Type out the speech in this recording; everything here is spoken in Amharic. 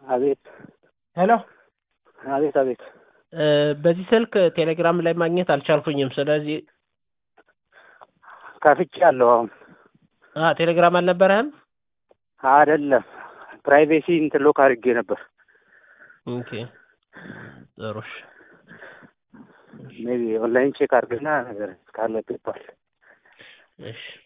አቤት ሄሎ አቤት አቤት። በዚህ ስልክ ቴሌግራም ላይ ማግኘት አልቻልኩኝም። ስለዚህ ከፍቻለሁ። አሁን ቴሌግራም አልነበረህም? አይደለም ፕራይቬሲ እንትን ሎክ አድርጌ ነበር። ኦኬ ጥሩ እሺ። ሜቢ ኦንላይን ቼክ አድርግና ነገር ካለ ግባል። እሺ